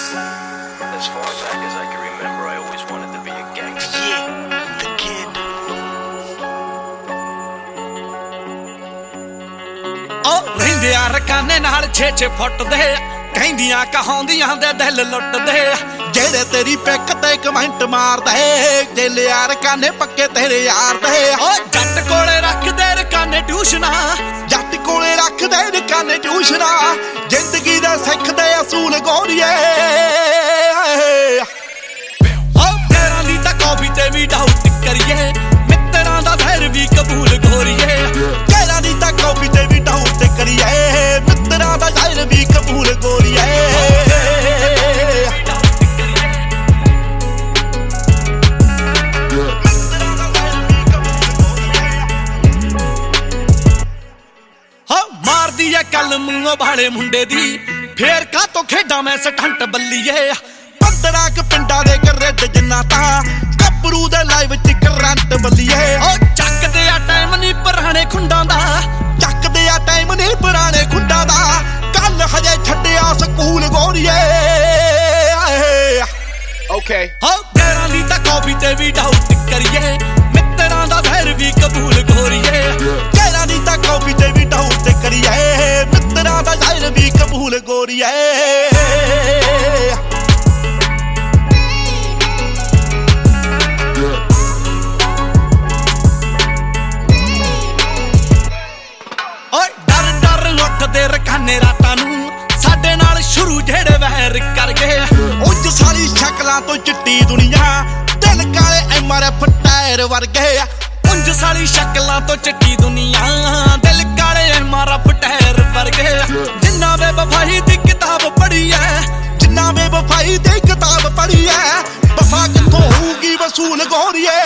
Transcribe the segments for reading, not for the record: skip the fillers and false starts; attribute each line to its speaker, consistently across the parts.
Speaker 1: As far back as I can remember, I always wanted to be a gangster.
Speaker 2: Yeah, the kid.
Speaker 3: ਰਹਿੰਦਿਆਂ ਰਕਾਨੇ ਨਾਲ 6-6 ਫੁੱਟ ਦੇ ਕਹਿੰਦੀਆਂ ਕਹਾਉਂਦੀਆਂ ਦੇ ਦਿਲ ਲੁੱਟਦੇ
Speaker 2: ਜਿਹੜੇ ਤੇਰੀ ਪਿੱਕ ਤੇ ਕਮੈਂਟ ਮਾਰਦੇ ਜੇਲੇ ਯਾਰ ਕਾਨੇ ਪੱਕੇ ਤੇਰੇ ਯਾਰ ਦੇ
Speaker 3: ਓ ਜੱਟ ਕੋਲੇ ਰੱਖਦੇ ਰਕਾਨੇ ਟਿਊਸ਼ਨਾਂ
Speaker 2: ਜੱਟ ਕੋਲੇ ਰੱਖਦੇ ਰਕਾਨੇ ਟਿਊਸ਼ਨਾਂ ਜ਼ਿੰਦਗੀ ਦਾ ਸਿੱਖਦੇ ਅਸੂਲ ਗੋਰੀਏ
Speaker 3: ਓ ਤੇਰਾਂ ਦੀ ਤਾਂ ਕਾਪੀ ਤੇ ਵੀ ਡਾਊਟ ਕਰੀਏ ਮਿੱਤਰਾਂ ਦਾ ਜ਼ਹਿਰ ਵੀ ਕਬੂਲ ਗੋਰੀਏ
Speaker 2: ਤੇਰਾਂ ਦੀ ਤਾਂ ਕਾਪੀ ਤੇ ਵੀ ਡਾਊਟ ਕਰੀਏ ਮਿੱਤਰਾਂ ਦਾ ਜ਼ਹਿਰ ਵੀ ਕਬੂਲ ਗੋਰੀਏ
Speaker 3: ਮਾਰਦੀ ਐ ਕੱਲ ਮੂੰਹੋਂ ਬਾਲੇ ਮੁੰਡੇ ਦੀ ਫੇਰ ਕਾਤੋਂ ਖੇਡਾਂ ਮੈਂ ਸਟੰਟ ਬੱਲੀਏ
Speaker 2: 15 ਕ ਪਿੰਡਾਂ ਦੇ ਕਰੇਡ ਜਿੰਨਾ ਤਾਂ ਗੱਭਰੂ ਦੇ ਲਾਈਵ ਚ ਕਰੰਟ ਬੱਲੀਏ
Speaker 3: ਓ ਚੱਕਦੇ ਆ ਟਾਈਮ ਨਹੀਂ ਪੁਰਾਣੇ ਖੁੰਡਾਂ ਦਾ
Speaker 2: ਚੱਕਦੇ ਆ ਟਾਈਮ ਨਹੀਂ ਪੁਰਾਣੇ ਖੁੰਡਾਂ ਦਾ ਕੱਲ ਹਜੇ ਛੱਡਿਆ ਸਕੂਲ ਗੋਰੀਏ
Speaker 1: Okay.
Speaker 3: ਹੋ ਤੇਰਾਂ ਦੀ ਤਾਂ ਕਾਪੀ ਤੇ ਵੀ ਡਾਊਟ ਕਰੀਏ ਮਿੱਤਰਾਂ ਦਾ ਜ਼ਹਿਰ ਵੀ ਕਬੂਲ ਗੋਰੀਏ
Speaker 2: ਤੇਰਾਂ ਦੀ ਤਾਂ ਕਾਪੀ ਤੇ ਵੀ ਡਾਊਟ ਕਰੀਏ ਮਿੱਤਰਾਂ ਦਾ ਜ਼ਹਿਰ ਵੀ ਕਬੂਲ ਗੋਰੀਏ
Speaker 3: ਓਏ ਡਰ ਡਰ ਉੱਠਦੇ ਰਕਾਨੇ ਰਾਤਾਂ ਨੂੰ ਸਾਡੇ ਨਾਲ ਸ਼ੁਰੂ ਜਿਹੜੇ ਵਹਿਰ ਕਰ ਗਏ
Speaker 2: ਉੱਜ ਸਾਰੀ ਸ਼ਕਲਾਂ ਤੋਂ ਚਿੱਟੀ ਦੁਨੀਆ ਦਿਲ ਕਾਲੇ MRF ਟਾਇਰ ਵਰਗੇ
Speaker 3: ਉਂਝ ਸਾਲੀ ਸ਼ਕਲਾਂ ਤੋਂ ਚਿੱਟੀ ਦੁਨੀਆ ਦਿਲ ਕਾਲੇ MRF ਟਾਇਰ ਵਰਗੇ ਜਿੰਨਾ ਬੇਵਫਾਈ ਦੀ ਕਿਤਾਬ ਪੜ੍ਹੀ ਐ
Speaker 2: ਜਿੰਨਾ ਬੇਵਫਾਈ ਦੀ ਕਿਤਾਬ ਪੜ੍ਹੀ ਐ ਵਫਾ ਕਿੱਥੋਂ ਹੋਊਗੀ ਵਸੂਲ ਗੋਰੀਏ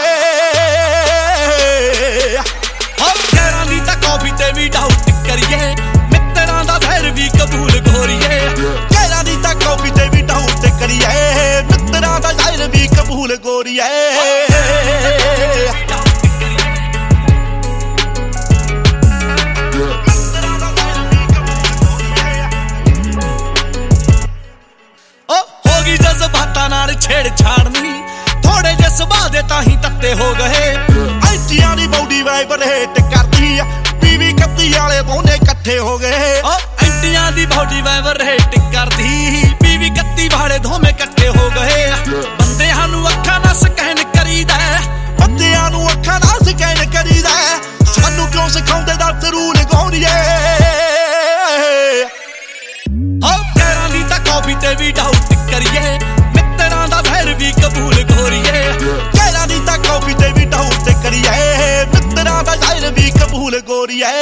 Speaker 3: ਹੋ ਤੇਰਾਂ ਦੀ ਤਾਂ ਕਾਪੀ ਤੇ ਵੀ ਡਾਊਟ ਕਰੀਏ ਮਿੱਤਰਾਂ ਦਾ ਜ਼ਹਿਰ ਵੀ ਕਬੂਲ ਗੋਰੀਏ
Speaker 2: ਤੇਰਾਂ ਦੀ ਤਾਂ ਕਾਪੀ ਤੇ ਵੀ ਡਾਊਟ ਕਰੀਏ ਮਿੱਤਰਾਂ ਦਾ ਜ਼ਹਿਰ ਵੀ ਕਬੂਲ ਗੋਰੀਏ
Speaker 3: ਜਜ਼ਬਾਤਾਂ ਨਾਲ ਛੇੜ ਛਾੜਨੀ ਥੋੜੇ ਜਿਹੇ ਸੁਭਾਅ ਦੇ ਤਾਂ ਹੀ ਤੱਤੇ ਹੋ ਗਏ
Speaker 2: ਐਂਟੀਆਂ ਦੀ ਬੌਡੀ ਵਾਈਬਰੇਟ ਕਰਦੀ ਆ ਪੀਵੀ ਕੱਤੀ ਵਾਲੇ ਦੋਨੇ ਇਕੱਠੇ ਹੋ ਗਏ
Speaker 3: ਓ ਐਂਟੀਆਂ ਦੀ ਬੌਡੀ ਵਾਈਬਰੇਟ ਕਰਦੀ ਪੀਵੀ ਕੱਤੀ ਵਾਲੇ ਦੋਵੇਂ ਇਕੱਠੇ ਹੋ ਗਏ ਬੰਦਿਆਂ ਨੂੰ ਅੱਖਾਂ ਨਾਲ ਸਕੈਨ ਕਰੀਦਾ
Speaker 2: ਬੰਦਿਆਂ ਨੂੰ ਅੱਖਾਂ ਨਾਲ ਸਕੈਨ ਕਰੀਦਾ ਸਾਨੂੰ ਕਿਉਂ ਸਿਖਾਉਂਦੇ ਡਾਕਟਰ ਰੂਲ ਗੋਰੀਏ
Speaker 3: ਓ ਤੇਰਾਂ ਦੀ ਤਾਂ ਕਾਪੀ ਤੇ ਵੀ ਡਾਊਟ ਕਰੀਏ ਮਿੱਤਰਾਂ ਦਾ ਜ਼ਹਿਰ ਵੀ ਕਬੂਲ ਗੋਰੀਏ
Speaker 2: ਤੇਰਾਂ ਦੀ ਤਾਂ ਕਾਪੀ ਤੇ ਵੀ ਡਾਊਟ ਕਰੀਏ ਮਿੱਤਰਾਂ ਦਾ ਜ਼ਹਿਰ ਵੀ ਕਬੂਲ ਗੋਰੀਏ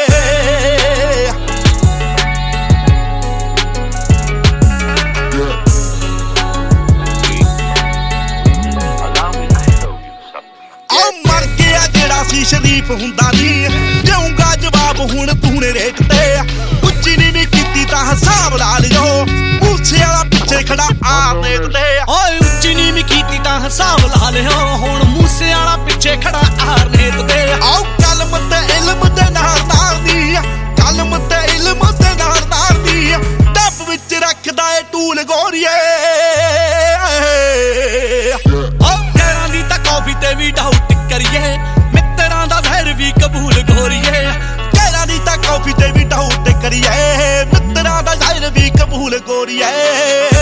Speaker 2: ਮਰ ਗਿਆ ਜਿਹੜਾ ਸੀ ਸ਼ਰੀਫ ਹੁੰਦਾ ਨਹੀਂ ਦੇਊਂਗਾ ਜਵਾਬ ਹੁਣ ਤੂੰ ਨੇ ਰੇਟ ਤੇ ਉੱਚੀ ਨੀਵੀਂ ਕੀਤੀ ਤਾਂ ਹਿਸਾਬ ਲਾ ਲਿਓ ਮੂਸੇ ਵਾਲਾ ਪਿੱਛੇ ਖੜਾ ਆ ਦੇਖਦੇ
Speaker 3: ਓਏ ਉੱਚੀ ਨੀਵੀਂ ਕੀਤੀ ਤਾਂ ਹਿਸਾਬ ਲਾ ਲਿਓ ਹੁਣ ਮੂਸੇ ਵਾਲਾ ਪਿੱਛੇ ਖੜਾ ਆਰ ਨੇਤਦੇ
Speaker 2: ਆਓ ਕਲਮ ਤੇ ਇਲਮ ਦੇ ਨਾਲ ਨਾਲ ਦੀ ਕਲਮ ਤੇ ਇਲਮ ਦੇ ਨਾਲ ਨਾਲ ਦੀ ਡੱਬ ਵਿੱਚ ਰੱਖਦਾ ਏ ਟੂਲ ਗੋਰੀਏ
Speaker 3: ਓ ਤੇਰਾਂ ਦੀ ਤਾਂ ਕਾਪੀ ਤੇ ਵੀ ਡਾਊਟ ਕਰੀਏ ਮਿੱਤਰਾਂ ਦਾ ਜ਼ਹਿਰ ਵੀ ਕਬੂਲ ਗੋਰੀਏ
Speaker 2: ਤੇਰਾਂ ਦੀ ਤਾਂ ਕਾਪੀ ਤੇ ਵੀ ਡਾਊਟ ਕਰੀਏ ਮਿੱਤਰਾਂ ਦਾ ਜ਼ਹਿਰ ਵੀ ਕਬੂਲ ਗੋਰੀਏ